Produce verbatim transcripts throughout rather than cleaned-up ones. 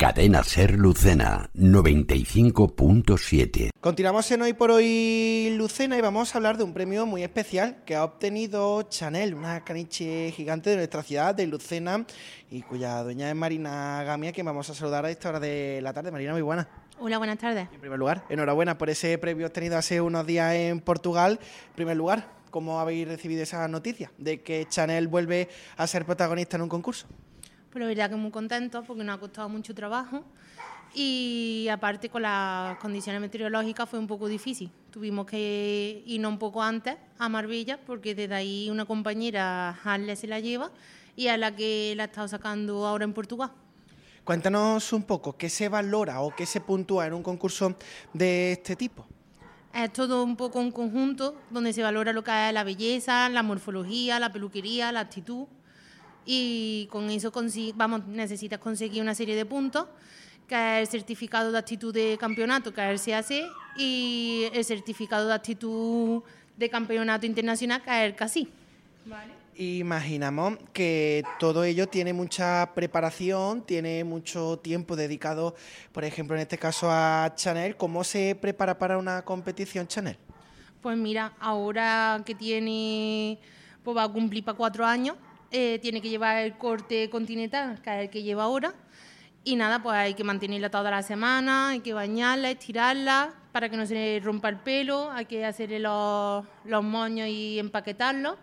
Cadena Ser Lucena, noventa y cinco punto siete. Continuamos en Hoy por Hoy Lucena y vamos a hablar de un premio muy especial que ha obtenido Chanel, una caniche gigante de nuestra ciudad, de Lucena, y cuya dueña es Marina Gamia, que vamos a saludar a esta hora de la tarde. Marina, muy buenas. Hola, buenas tardes. En primer lugar, enhorabuena por ese premio obtenido hace unos días en Portugal. En primer lugar, ¿cómo habéis recibido esa noticia de que Chanel vuelve a ser protagonista en un concurso? Pues la verdad que muy contentos porque nos ha costado mucho trabajo y aparte con las condiciones meteorológicas fue un poco difícil. Tuvimos que irnos un poco antes a Marbella porque desde ahí una compañera, Harle, se la lleva y a la que la ha estado sacando ahora en Portugal. Cuéntanos un poco, ¿qué se valora o qué se puntúa en un concurso de este tipo? Es todo un poco un conjunto donde se valora lo que es la belleza, la morfología, la peluquería, la actitud. Y con eso vamos, necesitas conseguir una serie de puntos, que es el certificado de actitud de campeonato, que es el C A C, y el certificado de actitud de campeonato internacional, que es el C A C I. ¿Vale? Imaginamos que todo ello tiene mucha preparación, tiene mucho tiempo dedicado, por ejemplo, en este caso a Chanel. ¿Cómo se prepara para una competición Chanel? Pues mira, ahora que tiene, pues va a cumplir para cuatro años, Eh, tiene que llevar el corte continental, que es el que lleva ahora, y nada, pues hay que mantenerla toda la semana, hay que bañarla, estirarla para que no se le rompa el pelo, hay que hacerle los, los moños y empaquetarlos,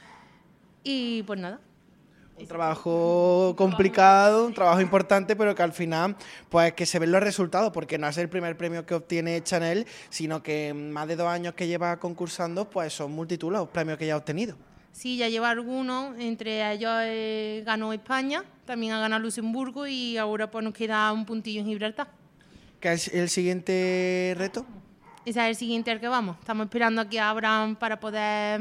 y pues nada. Un trabajo complicado, un trabajo importante, pero que al final pues que se ven los resultados, porque no es el primer premio que obtiene Chanel, sino que en más de dos años que lleva concursando, pues son multitud los premios que ya ha obtenido. Sí, ya lleva algunos, entre ellos eh, ganó España, también ha ganado Luxemburgo y ahora pues nos queda un puntillo en Gibraltar. ¿Qué es el siguiente reto? Ese es el siguiente al que vamos. Estamos esperando a que abran para poder,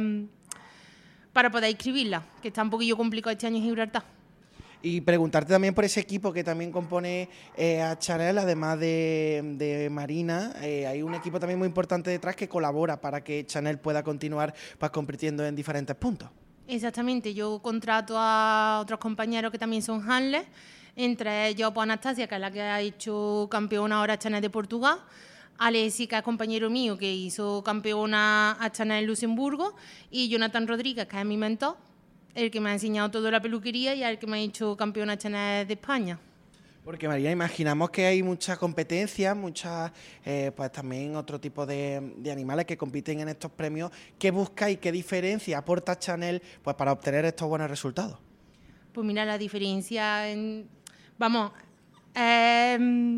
para poder inscribirla, que está un poquillo complicado este año en Gibraltar. Y preguntarte también por ese equipo que también compone eh, a Chanel, además de, de Marina. Eh, hay un equipo también muy importante detrás que colabora para que Chanel pueda continuar pues, compitiendo en diferentes puntos. Exactamente, yo contrato a otros compañeros que también son handlers, entre ellos pues, Anastasia, que es la que ha hecho campeona ahora Chanel de Portugal, Alessi, que es compañero mío, que hizo campeona a Chanel en Luxemburgo, y Jonathan Rodríguez, que es mi mentor, el que me ha enseñado toda la peluquería y el que me ha hecho campeona Chanel de España. Porque María, imaginamos que hay mucha competencia, muchas, eh, pues también otro tipo de, de animales que compiten en estos premios. ¿Qué busca y qué diferencia aporta Chanel pues, para obtener estos buenos resultados? Pues mira, la diferencia, en, vamos, eh,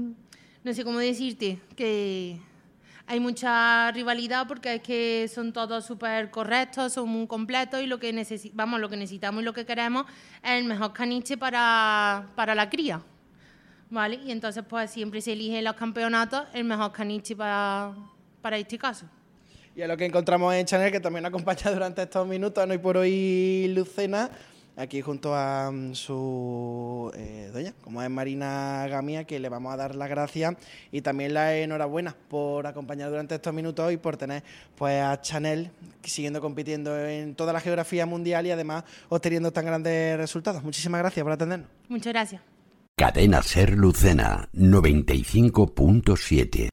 no sé cómo decirte, que hay mucha rivalidad porque es que son todos súper correctos, son muy completos y lo que, necesi vamos, lo que necesitamos y lo que queremos es el mejor caniche para, para la cría, ¿vale? Y entonces pues siempre se elige en los campeonatos el mejor caniche para, para este caso. Y es lo que encontramos en Chanel, que también nos acompaña durante estos minutos en Hoy por Hoy Lucena, aquí junto a um, su eh, dueña, como es Marina Gamia, que le vamos a dar las gracias y también la enhorabuena por acompañar durante estos minutos y por tener pues a Chanel siguiendo compitiendo en toda la geografía mundial y además obteniendo tan grandes resultados. Muchísimas gracias por atendernos. Muchas gracias. Cadena Ser Lucena, noventa y cinco punto siete.